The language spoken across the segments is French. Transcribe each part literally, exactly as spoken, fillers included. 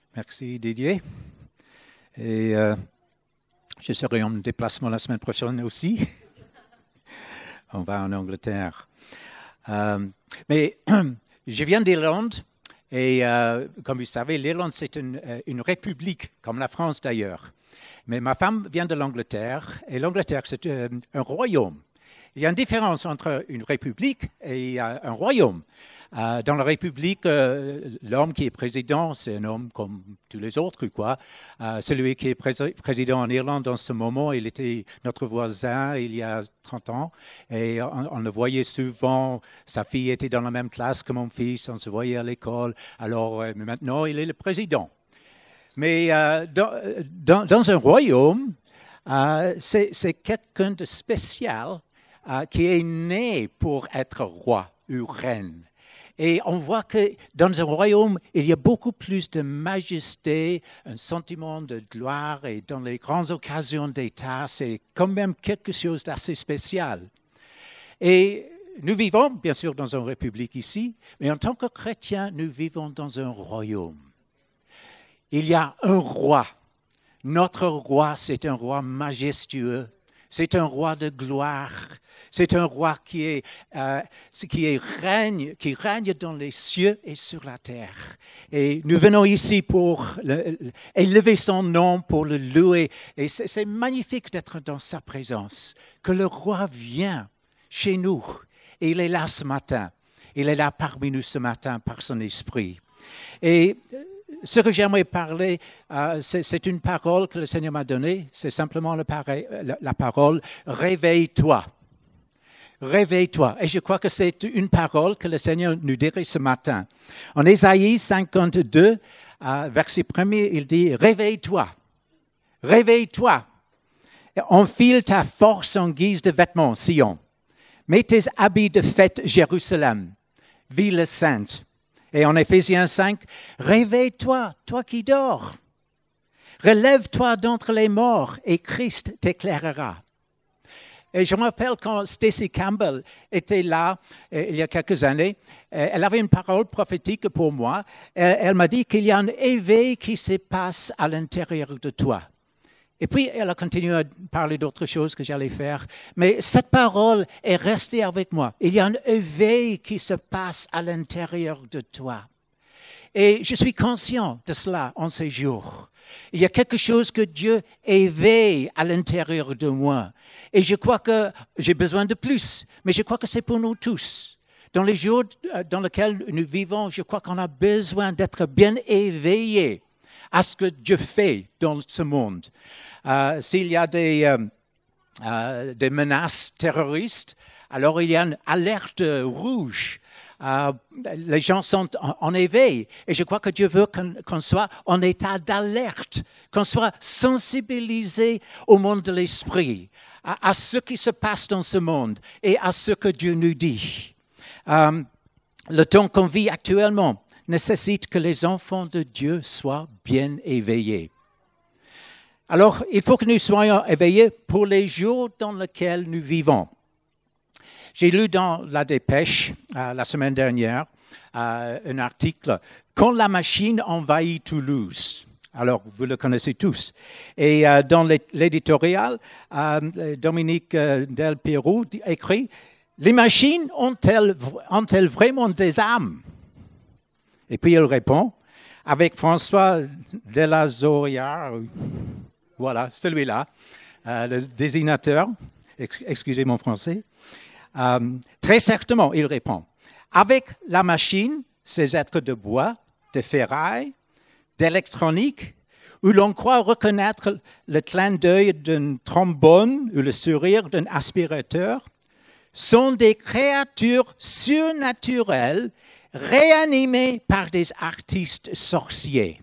Merci Didier. Et euh, je serai en déplacement la semaine prochaine aussi. On va en Angleterre. Euh, mais je viens d'Irlande et euh, comme vous savez, l'Irlande c'est une, une république, comme la France d'ailleurs. Mais ma femme vient de l'Angleterre et l'Angleterre c'est un, un royaume. Il y a une différence entre une république et euh, un royaume. Euh, dans la République, euh, l'homme qui est président, c'est un homme comme tous les autres, quoi. Euh, celui qui est pré- président en Irlande en ce moment, il était notre voisin il y a trente ans. Et on, on le voyait souvent. Sa fille était dans la même classe que mon fils. On se voyait à l'école. Alors euh, maintenant, il est le président. Mais euh, dans, dans, dans un royaume, euh, c'est, c'est quelqu'un de spécial euh, qui est né pour être roi ou reine. Et on voit que dans un royaume, il y a beaucoup plus de majesté, un sentiment de gloire. Et dans les grandes occasions d'État, c'est quand même quelque chose d'assez spécial. Et nous vivons, bien sûr, dans une république ici, mais en tant que chrétiens, nous vivons dans un royaume. Il y a un roi. Notre roi, c'est un roi majestueux. C'est un roi de gloire. C'est un roi qui, est, euh, qui, est règne, qui règne dans les cieux et sur la terre. Et nous venons ici pour le, le, élever son nom, pour le louer. Et c'est, c'est magnifique d'être dans sa présence. Que le roi vient chez nous. Et il est là ce matin. Il est là parmi nous ce matin par son esprit. Et ce que j'aimerais parler, euh, c'est, c'est une parole que le Seigneur m'a donnée. C'est simplement la, pare- la, la parole « Réveille-toi ». Réveille-toi. Et je crois que c'est une parole que le Seigneur nous dirait ce matin. En Ésaïe cinquante-deux, euh, verset premier, il dit « Réveille-toi, réveille-toi, enfile ta force en guise de vêtements, Sion. Mets tes habits de fête, Jérusalem, ville sainte. » Et en Éphésiens cinq, « Réveille-toi, toi qui dors. Relève-toi d'entre les morts et Christ t'éclairera. » Et je me rappelle quand Stacy Campbell était là, euh, il y a quelques années, euh, elle avait une parole prophétique pour moi. Euh, elle m'a dit qu'il y a un éveil qui se passe à l'intérieur de toi. Et puis, elle a continué à parler d'autres choses que j'allais faire. Mais cette parole est restée avec moi. Il y a un éveil qui se passe à l'intérieur de toi. Et je suis conscient de cela en ces jours. Il y a quelque chose que Dieu éveille à l'intérieur de moi. Et je crois que j'ai besoin de plus. Mais je crois que c'est pour nous tous. Dans les jours dans lesquels nous vivons, je crois qu'on a besoin d'être bien éveillés à ce que Dieu fait dans ce monde. Euh, s'il y a des, euh, euh, des menaces terroristes, alors il y a une alerte rouge. Euh, les gens sont en, en éveil. Et je crois que Dieu veut qu'on, qu'on soit en état d'alerte, qu'on soit sensibilisé au monde de l'esprit, à, à ce qui se passe dans ce monde et à ce que Dieu nous dit. Euh, le temps qu'on vit actuellement nécessite que les enfants de Dieu soient bien éveillés. Alors, il faut que nous soyons éveillés pour les jours dans lesquels nous vivons. J'ai lu dans la Dépêche, euh, la semaine dernière, euh, un article « Quand la machine envahit Toulouse ». Alors, vous le connaissez tous. Et euh, dans l'éditorial, euh, Dominique euh, Del Piero écrit « Les machines ont-elles, ont-elles vraiment des âmes ?» Et puis il répond, avec François Delazoria, voilà, celui-là, euh, le désignateur, ex- excusez mon français, euh, très certainement, il répond, avec la machine, ces êtres de bois, de ferraille, d'électronique, où l'on croit reconnaître le clin d'œil d'un trombone ou le sourire d'un aspirateur, sont des créatures surnaturelles réanimés par des artistes sorciers.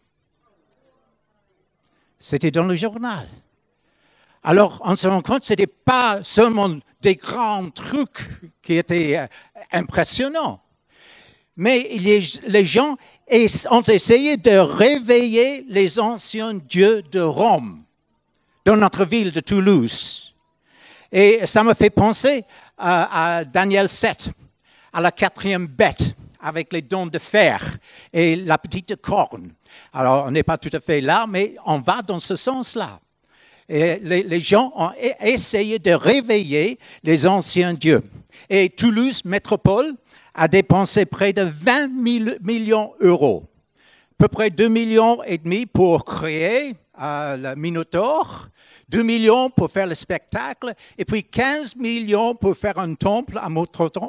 C'était dans le journal. Alors, on se rend compte que ce n'était pas seulement des grands trucs qui étaient euh, impressionnants, mais les, les gens ont essayé de réveiller les anciens dieux de Rome dans notre ville de Toulouse. Et ça me fait penser à, à Daniel sept, à la quatrième bête, avec les dents de fer et la petite corne. Alors, on n'est pas tout à fait là, mais on va dans ce sens-là. Et les, les gens ont essayé de réveiller les anciens dieux. Et Toulouse Métropole a dépensé près de vingt mille millions d'euros, à peu près deux millions et demi pour créer euh, le Minotaure, deux millions pour faire le spectacle, et puis quinze millions pour faire un temple à Montaudan,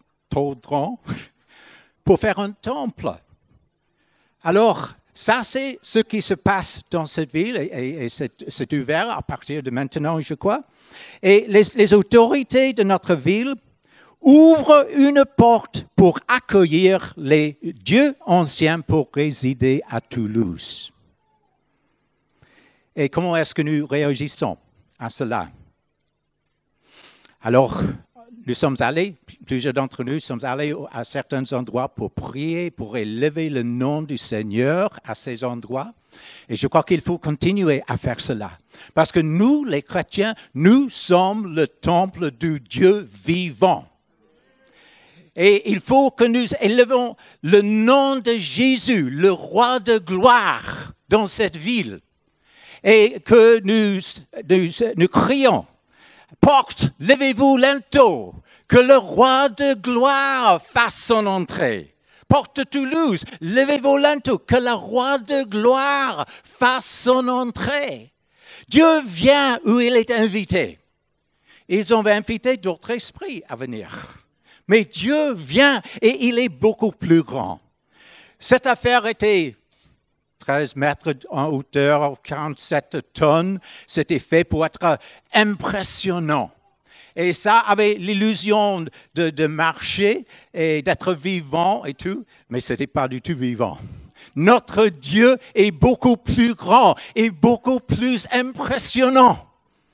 pour faire un temple. Alors, ça, c'est ce qui se passe dans cette ville, et, et, et c'est, c'est ouvert à partir de maintenant, je crois. Et les, les autorités de notre ville ouvrent une porte pour accueillir les dieux anciens pour résider à Toulouse. Et comment est-ce que nous réagissons à cela? Alors, nous sommes allés, plusieurs d'entre nous sommes allés à certains endroits pour prier, pour élever le nom du Seigneur à ces endroits. Et je crois qu'il faut continuer à faire cela. Parce que nous, les chrétiens, nous sommes le temple du Dieu vivant. Et il faut que nous élevons le nom de Jésus, le roi de gloire, dans cette ville. Et que nous, nous, nous crions. Porte, levez-vous lento, que le roi de gloire fasse son entrée. Porte Toulouse, levez-vous lento, que le roi de gloire fasse son entrée. Dieu vient où il est invité. Ils ont invité d'autres esprits à venir. Mais Dieu vient et il est beaucoup plus grand. Cette affaire était treize mètres en hauteur, quarante-sept tonnes. C'était fait pour être impressionnant. Et ça avait l'illusion de, de marcher et d'être vivant et tout, mais ce n'était pas du tout vivant. Notre Dieu est beaucoup plus grand et beaucoup plus impressionnant.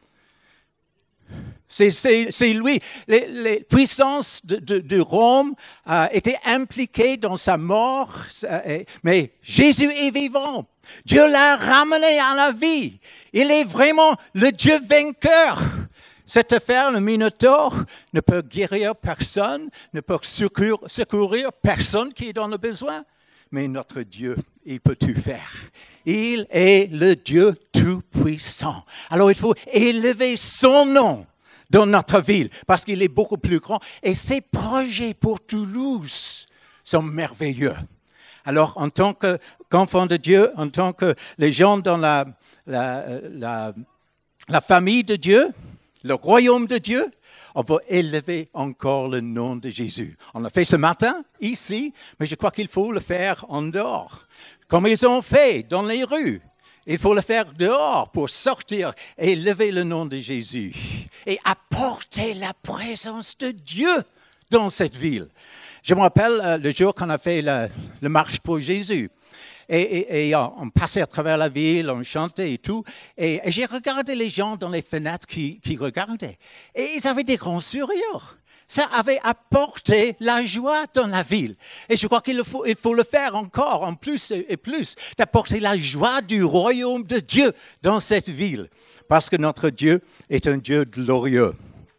C'est, c'est, c'est lui. Les, les puissances de, de, de Rome euh, étaient impliquées dans sa mort, euh, mais Jésus est vivant. Dieu l'a ramené à la vie. Il est vraiment le Dieu vainqueur. Cette affaire, le Minotaure, ne peut guérir personne, ne peut secourir, secourir personne qui est dans le besoin. Mais notre Dieu, il peut tout faire. Il est le Dieu tout-puissant. Alors il faut élever son nom dans notre ville, parce qu'il est beaucoup plus grand. Et ses projets pour Toulouse sont merveilleux. Alors, en tant qu'enfant de Dieu, en tant que les gens dans la, la, la, la famille de Dieu, le royaume de Dieu, on va élever encore le nom de Jésus. On l'a fait ce matin, ici, mais je crois qu'il faut le faire en dehors, comme ils ont fait dans les rues. Il faut le faire dehors pour sortir et élever le nom de Jésus et apporter la présence de Dieu dans cette ville. Je me rappelle euh, le jour qu'on a fait le, le marche pour Jésus. Et, et, et on passait à travers la ville, on chantait et tout. Et, et j'ai regardé les gens dans les fenêtres qui, qui regardaient. Et ils avaient des grands sourires. Ça avait apporté la joie dans la ville. Et je crois qu'il faut, il faut le faire encore, en plus et plus, d'apporter la joie du royaume de Dieu dans cette ville. Parce que notre Dieu est un Dieu glorieux.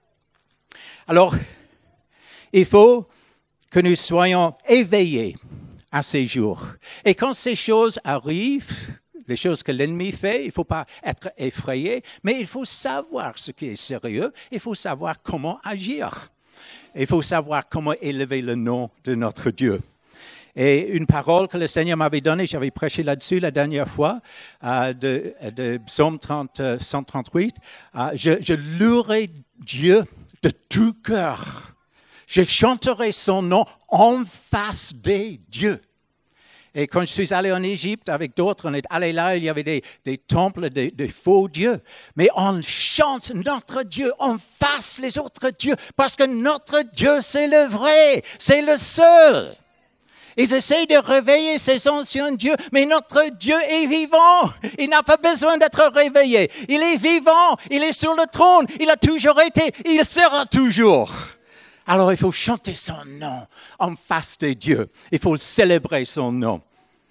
Alors, il faut que nous soyons éveillés à ces jours. Et quand ces choses arrivent, les choses que l'ennemi fait, il ne faut pas être effrayé, mais il faut savoir ce qui est sérieux, il faut savoir comment agir. Il faut savoir comment élever le nom de notre Dieu. Et une parole que le Seigneur m'avait donnée, j'avais prêché là-dessus la dernière fois, euh, de, de Psaume trente, cent trente-huit, euh, je, je louerai Dieu de tout cœur. Je chanterai son nom en face des dieux. Et quand je suis allé en Égypte avec d'autres, on est allé là, il y avait des, des temples de, de faux dieux. Mais on chante notre Dieu en face les autres dieux, parce que notre Dieu, c'est le vrai, c'est le seul. Ils essayent de réveiller ces anciens dieux, mais notre Dieu est vivant. Il n'a pas besoin d'être réveillé. Il est vivant, il est sur le trône, il a toujours été, il sera toujours. Alors, il faut chanter son nom en face des dieux. Il faut célébrer son nom.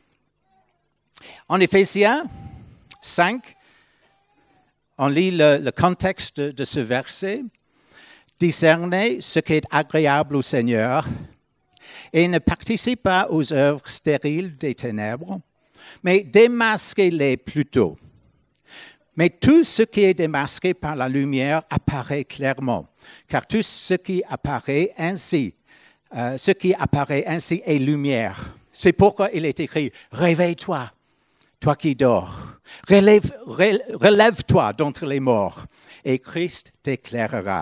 En Éphésiens cinq, on lit le, le contexte de, de ce verset. Discernez ce qui est agréable au Seigneur et ne participez pas aux œuvres stériles des ténèbres, mais démasquez-les plutôt. Mais tout ce qui est démasqué par la lumière apparaît clairement, car tout ce qui apparaît ainsi, euh, ce qui apparaît ainsi est lumière. C'est pourquoi il est écrit « Réveille-toi, toi qui dors. Relève, relève-toi d'entre les morts, et Christ t'éclairera. »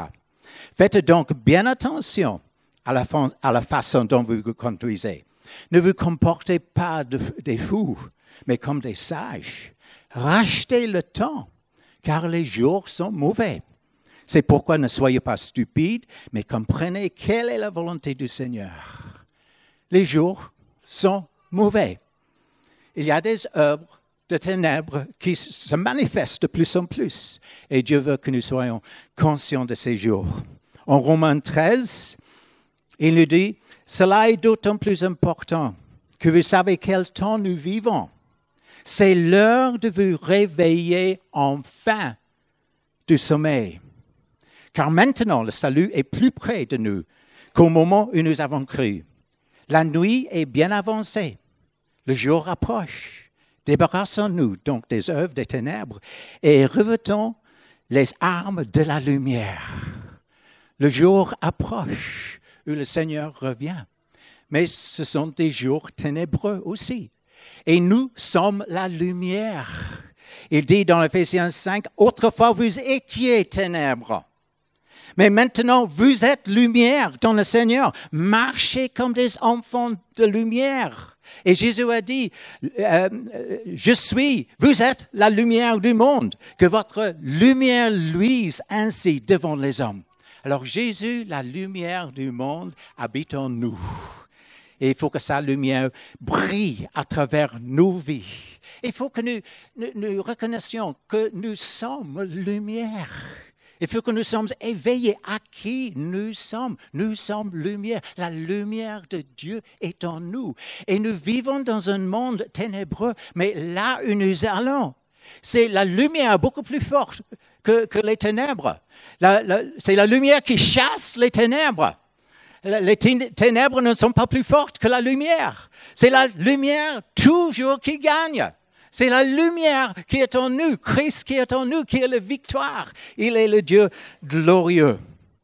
Faites donc bien attention à la, fa- à la façon dont vous vous conduisez. Ne vous comportez pas de, des fous, mais comme des sages. Rachetez le temps, car les jours sont mauvais. C'est pourquoi ne soyez pas stupides, mais comprenez quelle est la volonté du Seigneur. Les jours sont mauvais. Il y a des œuvres de ténèbres qui se manifestent de plus en plus. Et Dieu veut que nous soyons conscients de ces jours. En Romains treize, il nous dit, « Cela est d'autant plus important que vous savez quel temps nous vivons. C'est l'heure de vous réveiller enfin du sommeil. Car maintenant, le salut est plus près de nous qu'au moment où nous avons cru. La nuit est bien avancée. Le jour approche. Débarrassons-nous donc des œuvres des ténèbres et revêtons les armes de la lumière. Le jour approche où le Seigneur revient. Mais ce sont des jours ténébreux aussi. Et nous sommes la lumière. Il dit dans Ephésiens cinq, « Autrefois vous étiez ténèbres. Mais maintenant, vous êtes lumière dans le Seigneur. Marchez comme des enfants de lumière. » Et Jésus a dit, euh, « Je suis, vous êtes la lumière du monde. Que votre lumière luise ainsi devant les hommes. » Alors Jésus, la lumière du monde, habite en nous. Et il faut que sa lumière brille à travers nos vies. Il faut que nous, nous, nous reconnaissions que nous sommes lumière. Il faut que nous sommes éveillés à qui nous sommes. Nous sommes lumière. La lumière de Dieu est en nous. Et nous vivons dans un monde ténébreux, mais là où nous allons, c'est la lumière beaucoup plus forte que, que les ténèbres. La, la, c'est la lumière qui chasse les ténèbres. Les ténèbres ne sont pas plus fortes que la lumière. C'est la lumière toujours qui gagne. C'est la lumière qui est en nous, Christ qui est en nous, qui est la victoire. Il est le Dieu glorieux.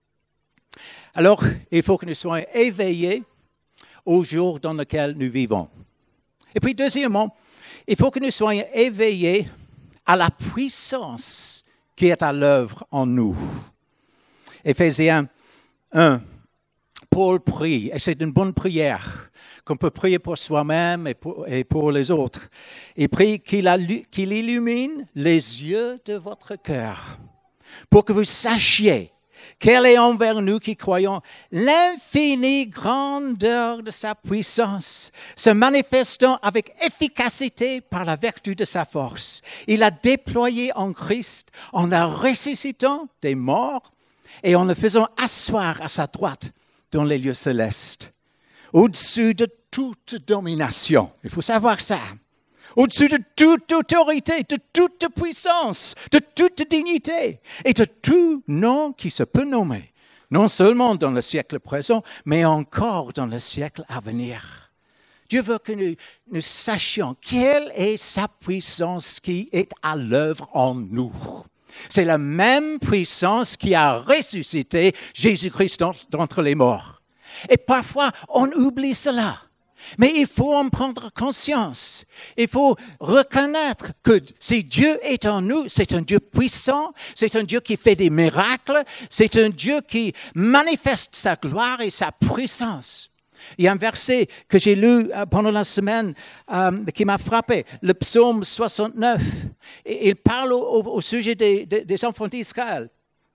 Alors, il faut que nous soyons éveillés au jour dans lequel nous vivons. Et puis, deuxièmement, il faut que nous soyons éveillés à la puissance qui est à l'œuvre en nous. Éphésiens un, Paul prie, et c'est une bonne prière qu'on peut prier pour soi-même et pour, et pour les autres. Il prie qu'il, a, qu'il illumine les yeux de votre cœur pour que vous sachiez quelle est envers nous qui croyons l'infinie grandeur de sa puissance, se manifestant avec efficacité par la vertu de sa force. Il a déployé en Christ en la ressuscitant des morts et en le faisant asseoir à sa droite dans les lieux célestes, au-dessus de toute domination. Il faut savoir ça. Au-dessus de toute autorité, de toute puissance, de toute dignité et de tout nom qui se peut nommer, non seulement dans le siècle présent, mais encore dans le siècle à venir. Dieu veut que nous, nous sachions quelle est sa puissance qui est à l'œuvre en nous. C'est la même puissance qui a ressuscité Jésus-Christ d'entre les morts. Et parfois, on oublie cela. Mais il faut en prendre conscience. Il faut reconnaître que si Dieu est en nous, c'est un Dieu puissant, c'est un Dieu qui fait des miracles, c'est un Dieu qui manifeste sa gloire et sa puissance. Il y a un verset que j'ai lu pendant la semaine euh, qui m'a frappé, le psaume soixante-neuf. Il parle au, au sujet des, des, des enfants d'Israël.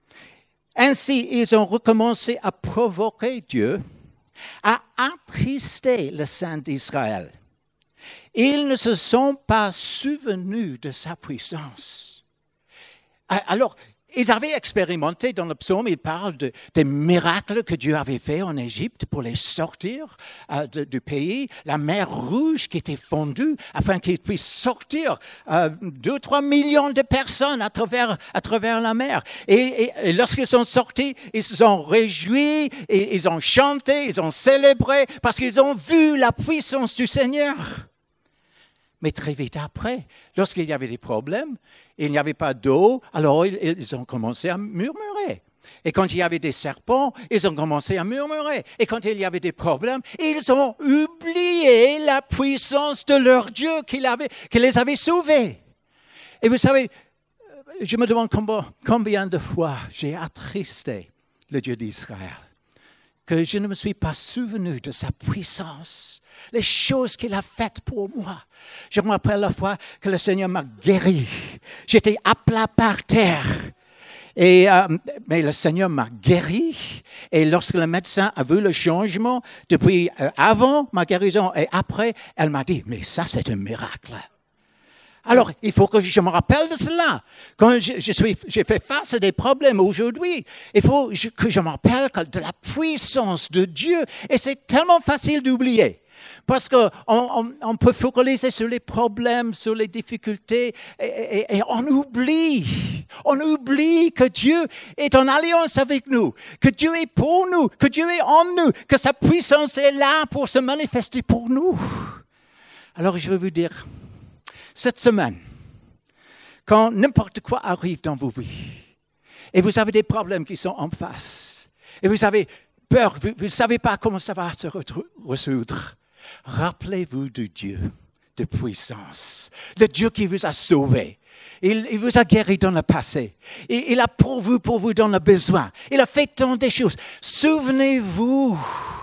Ainsi, ils ont recommencé à provoquer Dieu, à attrister le Saint d'Israël. Ils ne se sont pas souvenus de sa puissance. Alors, ils avaient expérimenté dans le psaume, il parle de, des miracles que Dieu avait faits en Égypte pour les sortir euh, de, du pays, la mer Rouge qui était fondue afin qu'ils puissent sortir euh, deux, trois millions de personnes à travers, à travers la mer. Et, et, et lorsqu'ils sont sortis, ils se sont réjouis, et, ils ont chanté, ils ont célébré parce qu'ils ont vu la puissance du Seigneur. Mais très vite après, lorsqu'il y avait des problèmes, il n'y avait pas d'eau, alors ils, ils ont commencé à murmurer. Et quand il y avait des serpents, ils ont commencé à murmurer. Et quand il y avait des problèmes, ils ont oublié la puissance de leur Dieu qui, l'avait, qui les avait sauvés. Et vous savez, je me demande combien, combien de fois j'ai attristé le Dieu d'Israël, que je ne me suis pas souvenu de sa puissance, les choses qu'il a faites pour moi. Je me rappelle la fois que le Seigneur m'a guéri. J'étais à plat par terre. Et, euh, mais le Seigneur m'a guéri. Et lorsque le médecin a vu le changement depuis euh, avant ma guérison et après, elle m'a dit, mais ça c'est un miracle. Alors, il faut que je me rappelle de cela. Quand je, je suis, j'ai fait face à des problèmes aujourd'hui, il faut que je me rappelle de la puissance de Dieu. Et c'est tellement facile d'oublier. Parce qu'on on, on peut focaliser sur les problèmes, sur les difficultés, et, et, et on oublie. On oublie que Dieu est en alliance avec nous, que Dieu est pour nous, que Dieu est en nous, que sa puissance est là pour se manifester pour nous. Alors, je veux vous dire, cette semaine, quand n'importe quoi arrive dans vos vies, et vous avez des problèmes qui sont en face, et vous avez peur, vous ne savez pas comment ça va se résoudre, rappelez-vous du Dieu de puissance, le Dieu qui vous a sauvé. Il, il vous a guéri dans le passé. Il, il a pourvu pour vous dans le besoin. Il a fait tant de choses. Souvenez-vous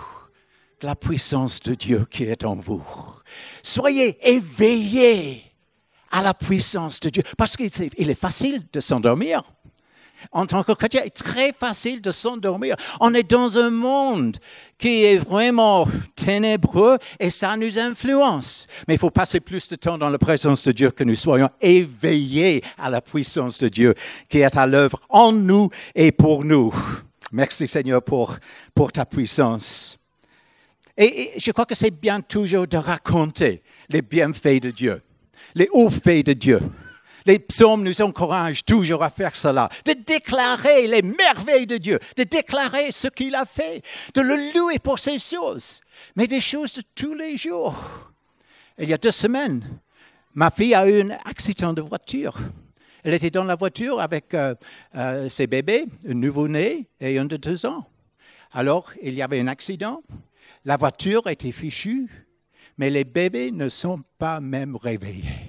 de la puissance de Dieu qui est en vous. Soyez éveillés à la puissance de Dieu. Parce qu'il est facile de s'endormir. En tant que chrétien, il est très facile de s'endormir. On est dans un monde qui est vraiment ténébreux et ça nous influence. Mais il faut passer plus de temps dans la présence de Dieu que nous soyons éveillés à la puissance de Dieu qui est à l'œuvre en nous et pour nous. Merci Seigneur pour, pour ta puissance. Et, et je crois que c'est bien toujours de raconter les bienfaits de Dieu, les hauts faits de Dieu. Les psaumes nous encouragent toujours à faire cela, de déclarer les merveilles de Dieu, de déclarer ce qu'il a fait, de le louer pour ces choses, mais des choses de tous les jours. Il y a deux semaines, ma fille a eu un accident de voiture. Elle était dans la voiture avec euh, euh, ses bébés, un nouveau-né et un de deux ans. Alors, il y avait un accident, la voiture était fichue, mais les bébés ne sont pas même réveillés.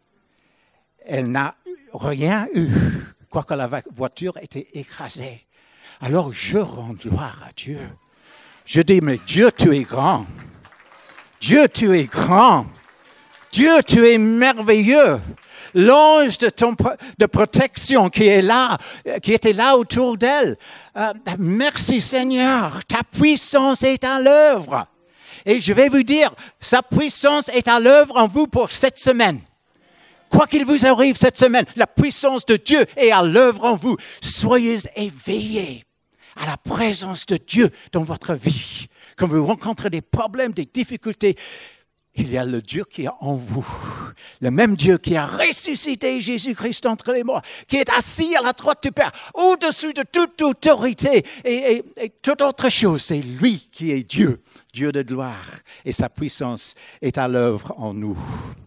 Elle n'a rien eu, quoique la voiture était écrasée. Alors je rends gloire à Dieu. Je dis, mais Dieu, tu es grand. Dieu, tu es grand. Dieu, tu es merveilleux. L'ange de, ton, de protection qui est là, qui était là autour d'elle. Euh, merci Seigneur, ta puissance est à l'œuvre. Et je vais vous dire, sa puissance est à l'œuvre en vous pour cette semaine. Quoi qu'il vous arrive cette semaine, la puissance de Dieu est à l'œuvre en vous. Soyez éveillés à la présence de Dieu dans votre vie. Quand vous rencontrez des problèmes, des difficultés, il y a le Dieu qui est en vous. Le même Dieu qui a ressuscité Jésus-Christ entre les morts, qui est assis à la droite du Père, au-dessus de toute autorité et, et, et toute autre chose. C'est lui qui est Dieu, Dieu de gloire. Et sa puissance est à l'œuvre en nous.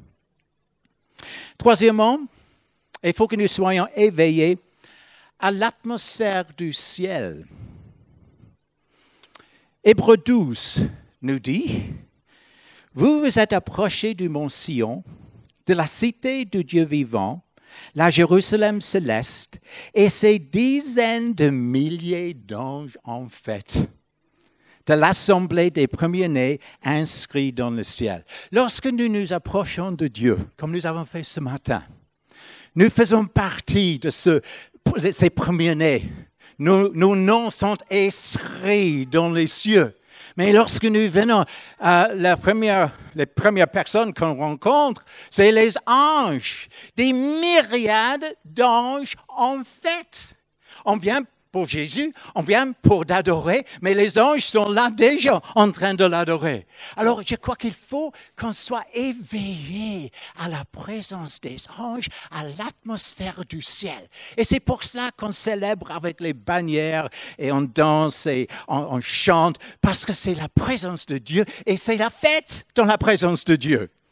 Troisièmement, il faut que nous soyons éveillés à l'atmosphère du ciel. Hébreux douze nous dit, « Vous vous êtes approchés du mont Sion, de la cité du Dieu vivant, la Jérusalem céleste, et ses dizaines de milliers d'anges en fête. » de l'assemblée des premiers-nés inscrits dans le ciel. Lorsque nous nous approchons de Dieu, comme nous avons fait ce matin, nous faisons partie de, ce, de ces premiers-nés. Nos, nos noms sont inscrits dans les cieux. Mais lorsque nous venons, euh, la première, les premières personnes qu'on rencontre, c'est les anges, des myriades d'anges en fête. On vient pour Jésus, on vient pour l'adorer, mais les anges sont là déjà en train de l'adorer. Alors, je crois qu'il faut qu'on soit éveillé à la présence des anges, à l'atmosphère du ciel. Et c'est pour cela qu'on célèbre avec les bannières et on danse et on, on chante, parce que c'est la présence de Dieu et c'est la fête dans la présence de Dieu.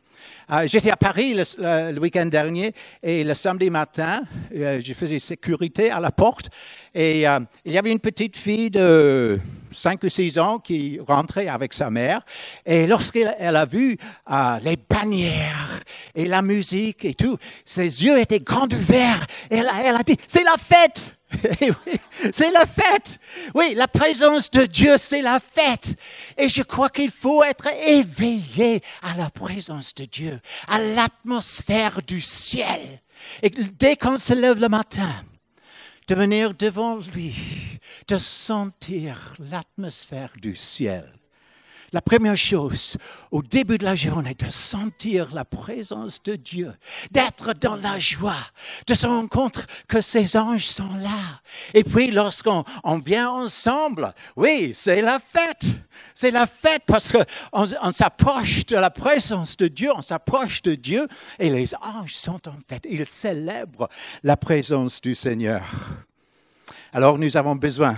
Euh, j'étais à Paris le, le, le week-end dernier et le samedi matin, euh, je faisais sécurité à la porte et euh, il y avait une petite fille de cinq ou six ans qui rentrait avec sa mère et lorsqu'elle elle a vu euh, les bannières et la musique et tout, ses yeux étaient grands ouverts et elle, elle a dit « c'est la fête !» Et oui, c'est la fête. Oui, la présence de Dieu, c'est la fête. Et je crois qu'il faut être éveillé à la présence de Dieu, à l'atmosphère du ciel. Et dès qu'on se lève le matin, de venir devant lui, de sentir l'atmosphère du ciel. La première chose, au début de la journée, de sentir la présence de Dieu, d'être dans la joie, de se rendre compte que ces anges sont là. Et puis, lorsqu'on on vient ensemble, oui, c'est la fête. C'est la fête parce qu'on on s'approche de la présence de Dieu, on s'approche de Dieu et les anges sont en fête. Ils célèbrent la présence du Seigneur. Alors, nous avons besoin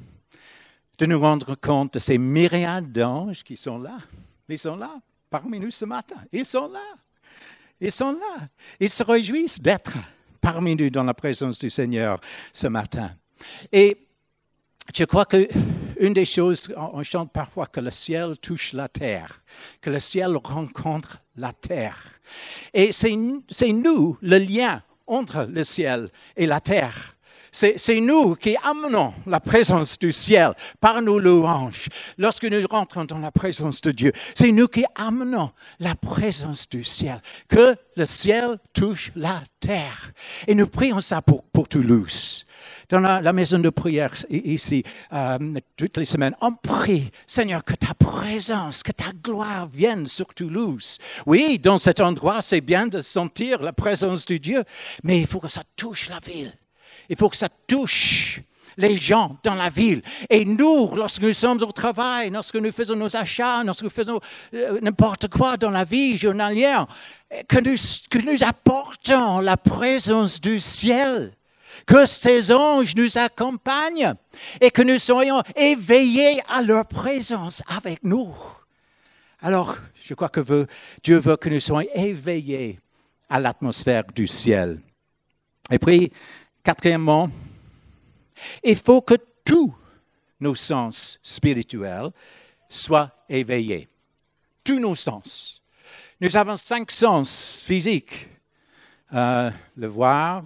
de nous rendre compte de ces myriades d'anges qui sont là. Ils sont là, parmi nous ce matin. Ils sont là. Ils sont là. Ils se réjouissent d'être parmi nous dans la présence du Seigneur ce matin. Et je crois qu'une des choses, on chante parfois que le ciel touche la terre, que le ciel rencontre la terre. Et c'est, c'est nous, le lien entre le ciel et la terre. C'est, c'est nous qui amenons la présence du ciel par nos louanges. Lorsque nous rentrons dans la présence de Dieu, c'est nous qui amenons la présence du ciel. Que le ciel touche la terre. Et nous prions ça pour, pour Toulouse. Dans la, la maison de prière ici, euh, toutes les semaines, on prie, Seigneur, que ta présence, que ta gloire vienne sur Toulouse. Oui, dans cet endroit, c'est bien de sentir la présence de Dieu, mais il faut que ça touche la ville. Il faut que ça touche les gens dans la ville. Et nous, lorsque nous sommes au travail, lorsque nous faisons nos achats, lorsque nous faisons euh, n'importe quoi dans la vie journalière, que nous, que nous apportons la présence du ciel, que ces anges nous accompagnent et que nous soyons éveillés à leur présence avec nous. Alors, je crois que veut, Dieu veut que nous soyons éveillés à l'atmosphère du ciel. Et puis, quatrièmement, il faut que tous nos sens spirituels soient éveillés. Tous nos sens. Nous avons cinq sens physiques. Euh, le voir,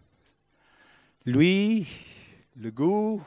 l'ouïe, le goût,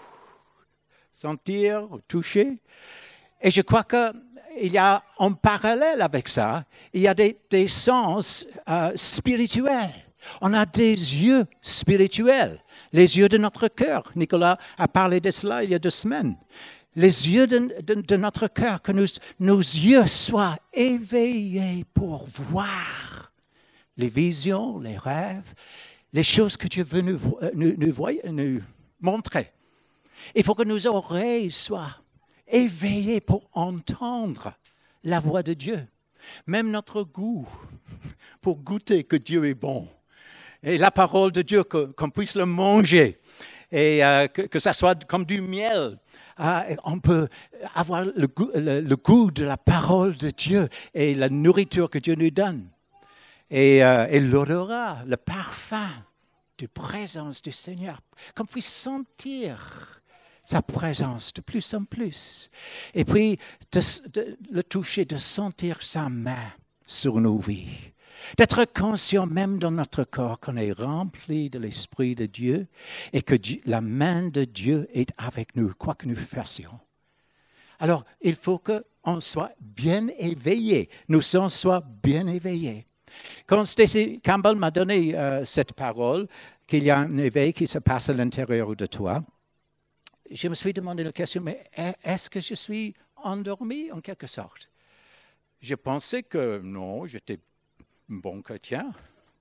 sentir, toucher. Et je crois qu'il y a en parallèle avec ça, il y a des, des sens euh, spirituels. On a des yeux spirituels, les yeux de notre cœur. Nicolas a parlé de cela il y a deux semaines. Les yeux de, de, de notre cœur, que nous, nos yeux soient éveillés pour voir les visions, les rêves, les choses que Dieu veut nous, nous, nous, nous montrer. Il faut que nos oreilles soient éveillées pour entendre la voix de Dieu. Même notre goût, pour goûter que Dieu est bon. Et la parole de Dieu, que, qu'on puisse le manger et euh, que, que ça soit comme du miel. Euh, on peut avoir le goût, le, le goût de la parole de Dieu et la nourriture que Dieu nous donne. Et, euh, et l'odorat, le parfum de présence du Seigneur, qu'on puisse sentir sa présence de plus en plus. Et puis, de, de, le toucher, de sentir sa main sur nos vies. D'être conscient même dans notre corps qu'on est rempli de l'Esprit de Dieu et que Dieu, la main de Dieu est avec nous, quoi que nous fassions. Alors, il faut qu'on soit bien éveillé, nos sens soient bien éveillés. Quand Stacy Campbell m'a donné euh, cette parole, qu'il y a un éveil qui se passe à l'intérieur de toi, je me suis demandé la question, mais est-ce que je suis endormi en quelque sorte? Je pensais que non, j'étais bon chrétien,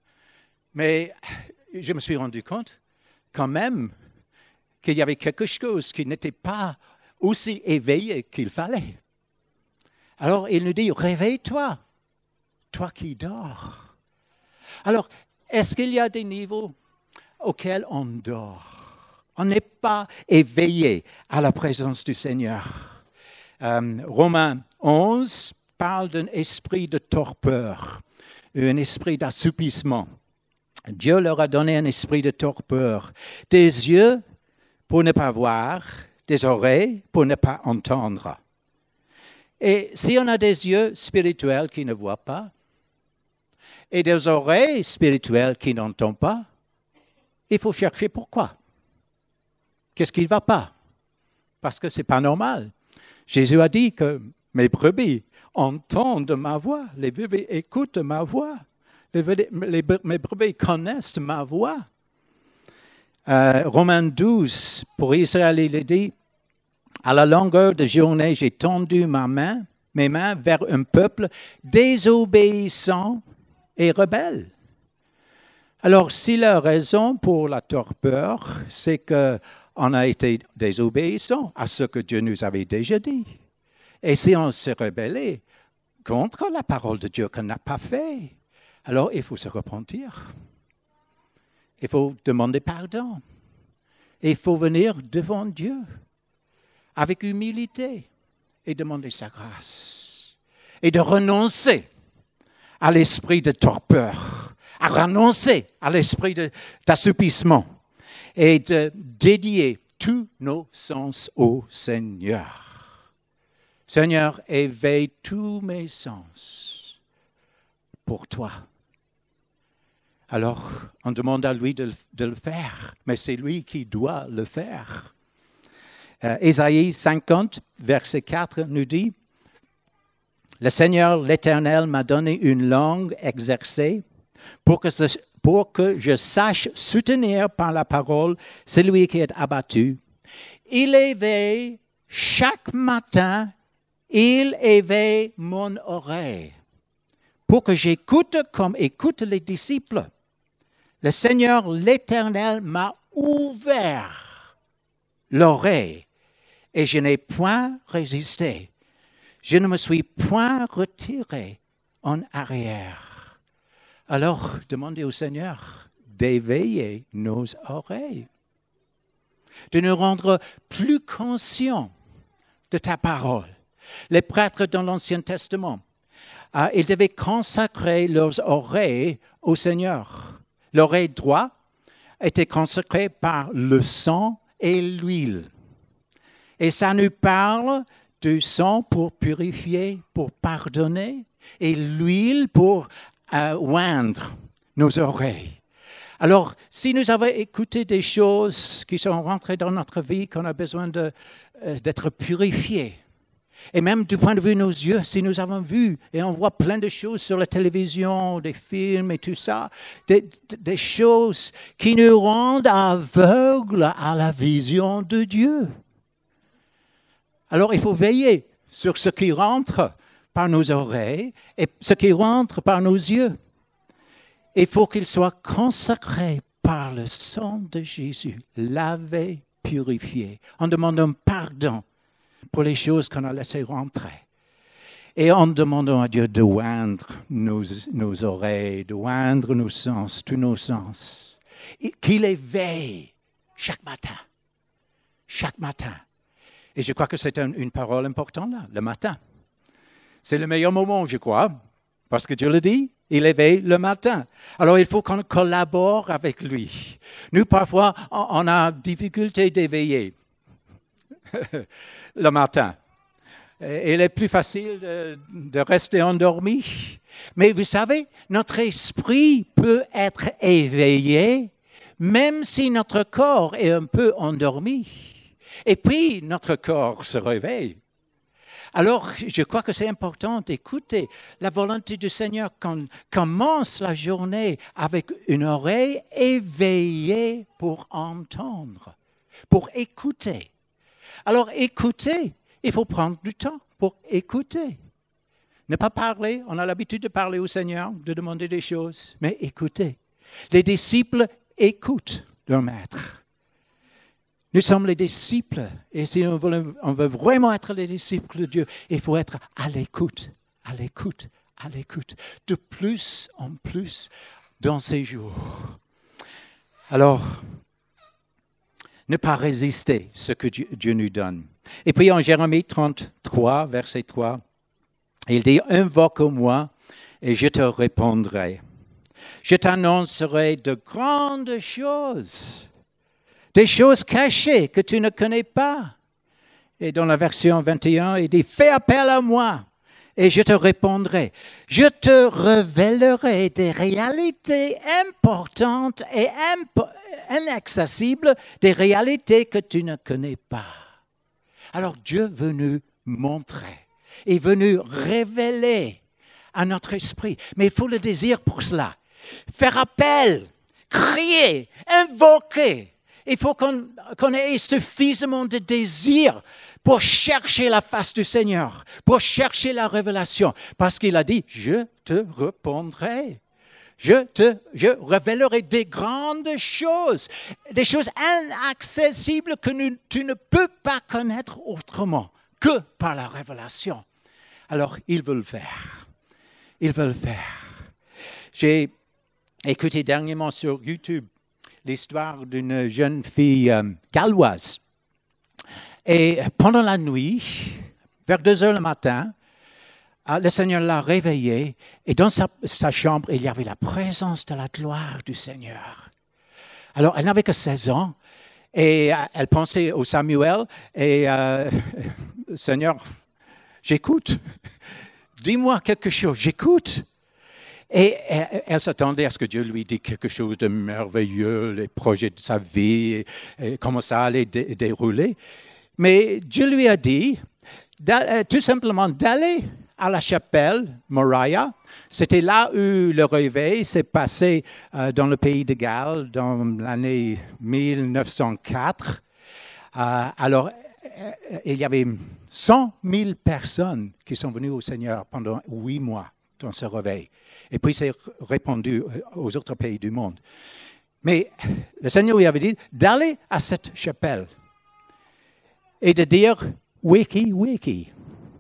mais je me suis rendu compte quand même qu'il y avait quelque chose qui n'était pas aussi éveillé qu'il fallait. Alors il nous dit, réveille-toi, toi qui dors. Alors, est-ce qu'il y a des niveaux auxquels on dort? On n'est pas éveillé à la présence du Seigneur. Euh, Romains onze parle d'un esprit de torpeur. un esprit d'assoupissement. Dieu leur a donné un esprit de torpeur, des yeux pour ne pas voir, des oreilles pour ne pas entendre. Et si on a des yeux spirituels qui ne voient pas, et des oreilles spirituelles qui n'entendent pas, il faut chercher pourquoi. Qu'est-ce qui ne va pas? Parce que ce n'est pas normal. Jésus a dit que mes brebis entendent ma voix, les brebis écoutent ma voix, les, les, mes brebis connaissent ma voix. Euh, Romains douze, pour Israël, il est dit, à la longueur de journée, j'ai tendu ma main, mes mains vers un peuple désobéissant et rebelle. Alors, si la raison pour la torpeur, c'est qu'on a été désobéissant à ce que Dieu nous avait déjà dit, et si on s'est rebellé contre la parole de Dieu qu'on n'a pas fait, alors il faut se repentir. Il faut demander pardon. Il faut venir devant Dieu avec humilité et demander sa grâce. Et de renoncer à l'esprit de torpeur, à renoncer à l'esprit de, d'assoupissement et de dédier tous nos sens au Seigneur. Seigneur, éveille tous mes sens pour toi. Alors, on demande à lui de, de le faire, mais c'est lui qui doit le faire. Euh, Ésaïe cinquante, verset quatre, nous dit, « Le Seigneur, l'Éternel, m'a donné une langue exercée pour que, ce, pour que je sache soutenir par la parole celui qui est abattu. Il éveille chaque matin, il éveille mon oreille pour que j'écoute comme écoutent les disciples. Le Seigneur, l'Éternel, m'a ouvert l'oreille et je n'ai point résisté. Je ne me suis point retiré en arrière. » Alors, demandez au Seigneur d'éveiller nos oreilles, de nous rendre plus conscients de ta parole. Les prêtres dans l'Ancien Testament, euh, ils devaient consacrer leurs oreilles au Seigneur. L'oreille droite était consacrée par le sang et l'huile. Et ça nous parle du sang pour purifier, pour pardonner, et l'huile pour euh, oindre nos oreilles. Alors, si nous avons écouté des choses qui sont rentrées dans notre vie, qu'on a besoin de, euh, d'être purifiés, et même du point de vue de nos yeux, si nous avons vu, et on voit plein de choses sur la télévision, des films et tout ça, des, des choses qui nous rendent aveugles à la vision de Dieu. Alors, il faut veiller sur ce qui rentre par nos oreilles et ce qui rentre par nos yeux. Il faut qu'il soit consacré par le sang de Jésus, lavé, purifié, en demandant pardon pour les choses qu'on a laissées rentrer. Et en demandant à Dieu de oindre nos, nos oreilles, de oindre nos sens, tous nos sens. Et qu'il éveille chaque matin, chaque matin. Et je crois que c'est un, une parole importante là, le matin. C'est le meilleur moment, je crois, parce que Dieu le dit, il éveille le matin. Alors il faut qu'on collabore avec lui. Nous, parfois, on, on a difficulté d'éveiller le matin. Et il est plus facile de, de rester endormi. Mais vous savez, notre esprit peut être éveillé, même si notre corps est un peu endormi. Et puis, notre corps se réveille. Alors, je crois que c'est important d'écouter la volonté du Seigneur quand on commence la journée avec une oreille éveillée pour entendre, pour écouter. Alors, écouter, il faut prendre du temps pour écouter. Ne pas parler, on a l'habitude de parler au Seigneur, de demander des choses, mais écouter. Les disciples écoutent leur maître. Nous sommes les disciples, et si on veut, on veut vraiment être les disciples de Dieu, il faut être à l'écoute, à l'écoute, à l'écoute, de plus en plus dans ces jours. Alors, ne pas résister à ce que Dieu, Dieu nous donne. Et puis en Jérémie trente-trois, verset trois, il dit « Invoque-moi et je te répondrai. Je t'annoncerai de grandes choses, des choses cachées que tu ne connais pas. Et dans la version vingt et un, il dit, fais appel à moi et je te répondrai. Je te révélerai des réalités importantes et imp- inaccessibles, des réalités que tu ne connais pas. Alors Dieu est venu montrer, est venu révéler à notre esprit. Mais il faut le désir pour cela. Faire appel, crier, invoquer. Il faut qu'on, qu'on ait suffisamment de désir pour chercher la face du Seigneur, pour chercher la révélation. Parce qu'il a dit, je te répondrai. Je te je révélerai des grandes choses, des choses inaccessibles que nous, tu ne peux pas connaître autrement que par la révélation. Alors, il veut le faire. Il veut le faire. J'ai écouté dernièrement sur YouTube l'histoire d'une jeune fille euh, galloise. Et pendant la nuit, vers deux heures le matin, euh, le Seigneur l'a réveillée et dans sa, sa chambre, il y avait la présence de la gloire du Seigneur. Alors, elle n'avait que seize ans et euh, elle pensait au Samuel et euh, Seigneur, j'écoute. Dis-moi quelque chose, j'écoute. Et elle, elle s'attendait à ce que Dieu lui dise quelque chose de merveilleux, les projets de sa vie, et, et comment ça allait dé, dérouler. Mais Dieu lui a dit tout simplement d'aller à la chapelle Moriah. C'était là où le réveil s'est passé euh, dans le pays de Galles dans l'année mille neuf cent quatre. Euh, alors, euh, il y avait cent mille personnes qui sont venues au Seigneur pendant huit mois dans ce réveil. Et puis, c'est répandu aux autres pays du monde. Mais le Seigneur lui avait dit d'aller à cette chapelle et de dire « Wiki, wiki ».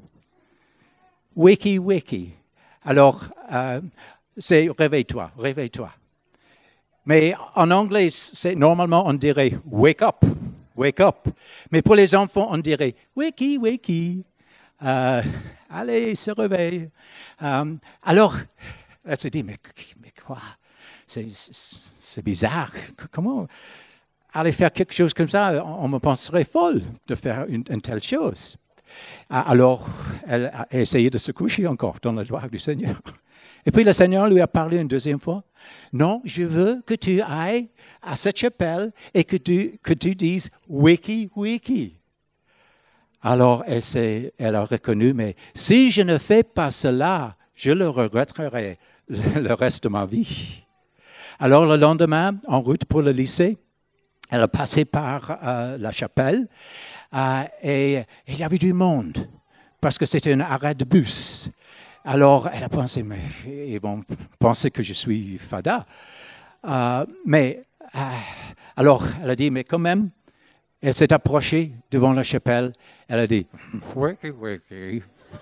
Wiki, wiki. Alors, euh, c'est « réveille-toi, réveille-toi ». Mais en anglais, c'est, normalement, on dirait « wake up, wake up ». Mais pour les enfants, on dirait « wiki, wiki ». Euh, allez, se réveille. Euh, alors, elle s'est dit, mais, mais quoi? C'est, c'est, c'est bizarre. Comment aller faire quelque chose comme ça? On me penserait folle de faire une, une telle chose. Alors, elle a essayé de se coucher encore dans la gloire du Seigneur. Et puis le Seigneur lui a parlé une deuxième fois. Non, je veux que tu ailles à cette chapelle et que tu, que tu dises « wiki, wiki ». Alors, elle, s'est, elle a reconnu, mais si je ne fais pas cela, je le regretterai le reste de ma vie. Alors, le lendemain, en route pour le lycée, elle a passé par euh, la chapelle euh, et, et il y avait du monde parce que c'était un arrêt de bus. Alors, elle a pensé, mais ils vont penser que je suis fada. Euh, mais, euh, alors, elle a dit, mais quand même, elle s'est approchée devant la chapelle. Elle a dit, wiki, wiki.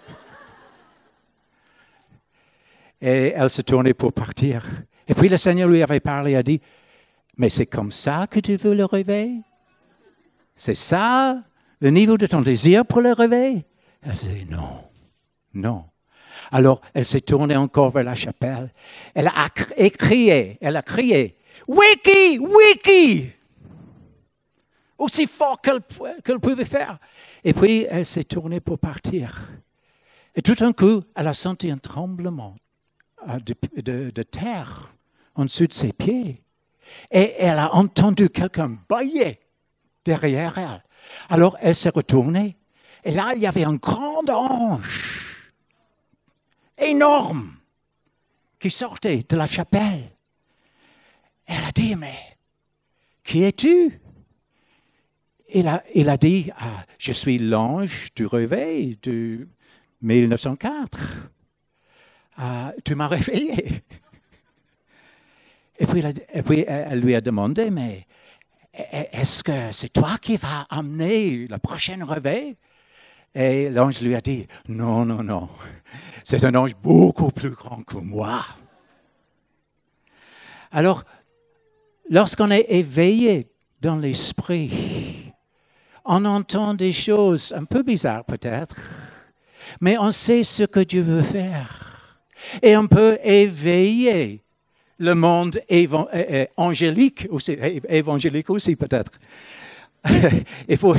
Et elle se tournait pour partir. Et puis le Seigneur lui avait parlé et a dit, mais c'est comme ça que tu veux le réveil? C'est ça le niveau de ton désir pour le réveil? Elle a dit, non, non. Alors, elle s'est tournée encore vers la chapelle. Elle a crié, elle a crié, wiki, wiki! Aussi fort qu'elle, qu'elle pouvait faire. Et puis, elle s'est tournée pour partir. Et tout d'un coup, elle a senti un tremblement de, de, de terre en dessous de ses pieds. Et elle a entendu quelqu'un bâiller derrière elle. Alors, elle s'est retournée. Et là, il y avait un grand ange, énorme, qui sortait de la chapelle. Elle a dit, mais qui es-tu? Il a, il a dit, ah, je suis l'ange du réveil de mille neuf cent quatre. Ah, tu m'as réveillé. Et puis, et puis, elle lui a demandé, mais est-ce que c'est toi qui vas amener le prochain réveil? Et l'ange lui a dit, non, non, non, c'est un ange beaucoup plus grand que moi. Alors, lorsqu'on est éveillé dans l'esprit, on entend des choses un peu bizarres peut-être, mais on sait ce que Dieu veut faire. Et on peut éveiller le monde évan- é- évangélique aussi, é- évangélique aussi peut-être. Il faut...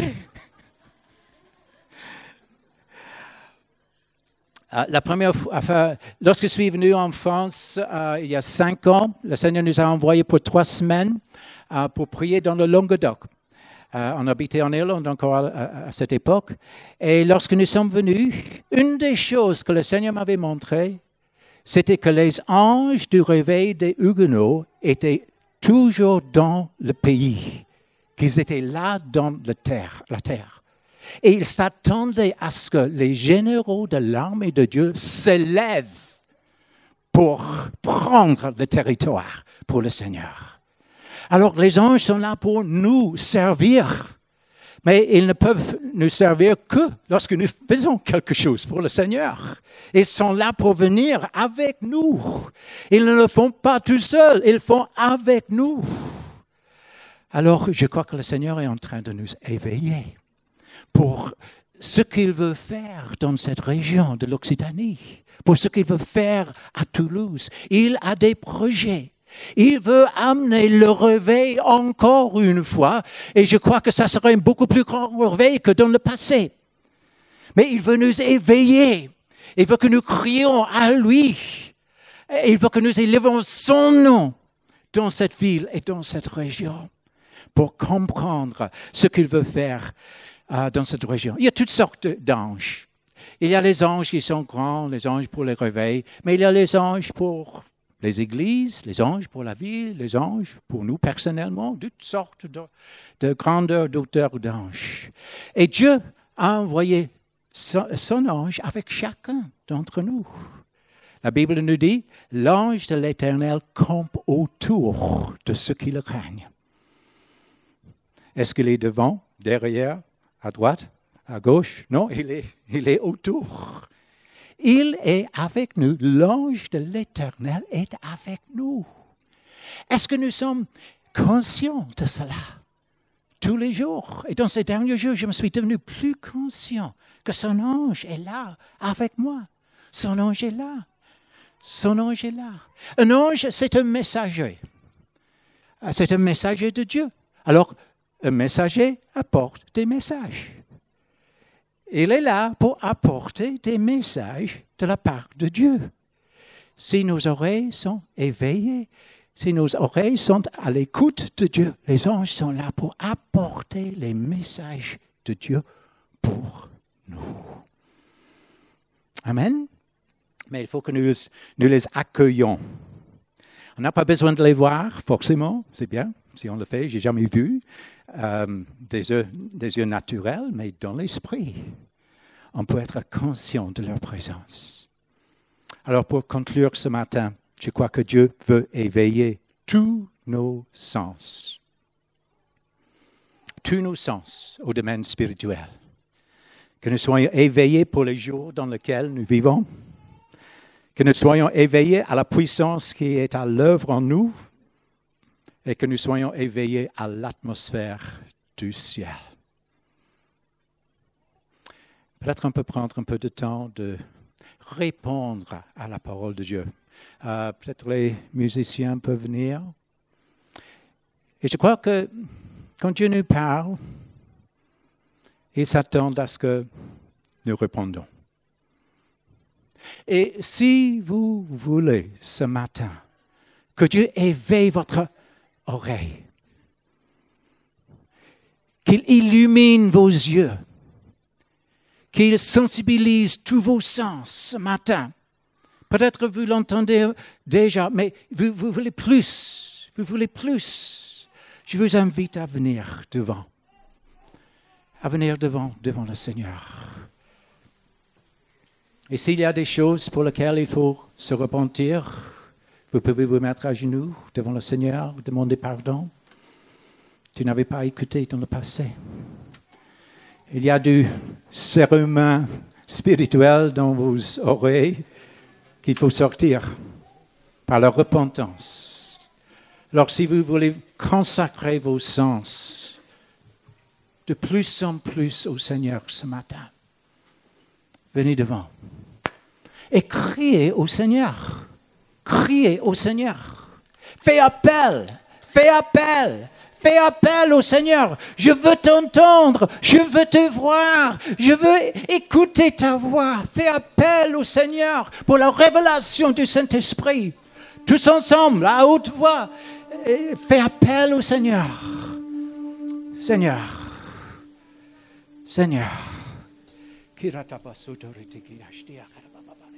La première fois, enfin, lorsque je suis venu en France euh, il y a cinq ans, le Seigneur nous a envoyés pour trois semaines euh, pour prier dans le Languedoc. Euh, on habitait en Irlande encore à, à, à cette époque. Et lorsque nous sommes venus, une des choses que le Seigneur m'avait montré, c'était que les anges du réveil des Huguenots étaient toujours dans le pays, qu'ils étaient là dans la terre. La terre. Et ils s'attendaient à ce que les généraux de l'armée de Dieu s'élèvent pour prendre le territoire pour le Seigneur. Alors les anges sont là pour nous servir, mais ils ne peuvent nous servir que lorsque nous faisons quelque chose pour le Seigneur. Ils sont là pour venir avec nous. Ils ne le font pas tout seuls, ils le font avec nous. Alors je crois que le Seigneur est en train de nous éveiller pour ce qu'il veut faire dans cette région de l'Occitanie, pour ce qu'il veut faire à Toulouse. Il a des projets. Il veut amener le réveil encore une fois, et je crois que ça serait un beaucoup plus grand réveil que dans le passé. Mais il veut nous éveiller. Il veut que nous crions à lui. Il veut que nous élevons son nom dans cette ville et dans cette région pour comprendre ce qu'il veut faire dans cette région. Il y a toutes sortes d'anges. Il y a les anges qui sont grands, les anges pour les réveils, mais il y a les anges pour les églises, les anges pour la ville, les anges pour nous personnellement, toutes sortes de, de grandeurs, d'auteurs d'anges. Et Dieu a envoyé son, son ange avec chacun d'entre nous. La Bible nous dit, l'ange de l'Éternel campe autour de ceux qui le craignent. Est-ce qu'il est devant, derrière, à droite, à gauche? Non, il est, il est autour. Il est avec nous. L'ange de l'Éternel est avec nous. Est-ce que nous sommes conscients de cela tous les jours? Et dans ces derniers jours, je me suis devenu plus conscient que son ange est là avec moi. Son ange est là. Son ange est là. Un ange, c'est un messager. C'est un messager de Dieu. Alors, un messager apporte des messages. Il est là pour apporter des messages de la part de Dieu. Si nos oreilles sont éveillées, si nos oreilles sont à l'écoute de Dieu, les anges sont là pour apporter les messages de Dieu pour nous. Amen. Mais il faut que nous, nous les accueillons. On n'a pas besoin de les voir, forcément, c'est bien. Si on le fait, je n'ai jamais vu euh, des, yeux, des yeux naturels, mais dans l'esprit, on peut être conscient de leur présence. Alors, pour conclure ce matin, je crois que Dieu veut éveiller tous nos sens. Tous nos sens au domaine spirituel. Que nous soyons éveillés pour les jours dans lesquels nous vivons. Que nous soyons éveillés à la puissance qui est à l'œuvre en nous. Et que nous soyons éveillés à l'atmosphère du ciel. Peut-être on peut prendre un peu de temps de répondre à la parole de Dieu. Euh, peut-être les musiciens peuvent venir. Et je crois que quand Dieu nous parle, il s'attend à ce que nous répondons. Et si vous voulez ce matin que Dieu éveille votre oreille, qu'il illumine vos yeux, qu'il sensibilise tous vos sens ce matin. Peut-être vous l'entendez déjà, mais vous, vous voulez plus, vous voulez plus. Je vous invite à venir devant, à venir devant, devant le Seigneur. Et s'il y a des choses pour lesquelles il faut se repentir, vous pouvez vous mettre à genoux devant le Seigneur, demander pardon. Tu n'avais pas écouté dans le passé. Il y a du serment spirituel dans vos oreilles qu'il faut sortir par la repentance. Alors si vous voulez consacrer vos sens de plus en plus au Seigneur ce matin, venez devant. et criez au Seigneur. Criez au Seigneur. Fais appel, fais appel. Fais appel au Seigneur. Je veux t'entendre. Je veux te voir. Je veux écouter ta voix. Fais appel au Seigneur pour la révélation du Saint-Esprit. Tous ensemble, à haute voix, fais appel au Seigneur. Seigneur. Seigneur.